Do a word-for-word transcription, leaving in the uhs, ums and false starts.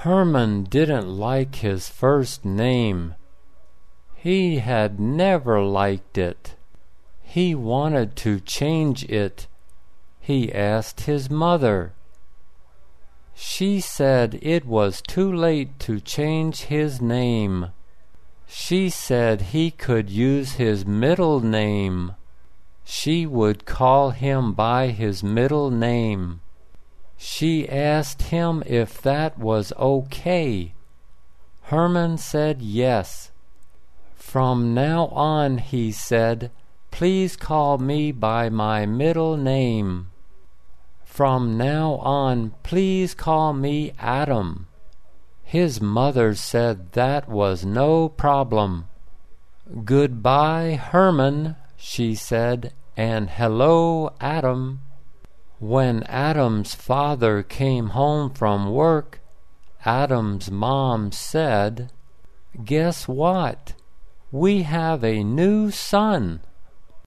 Herman didn't like his first name. He had never liked it. He wanted to change it. He asked his mother. She said it was too late to change his name. She said he could use his middle name. She would call him by his middle name. She asked him if that was okay. Herman said yes. From now on, he said, please call me by my middle name. From now on, please call me Adam. His mother said that was no problem. Goodbye, Herman, she said, and hello, Adam. When Adam's father came home from work, Adam's mom said, "Guess what? We have a new son."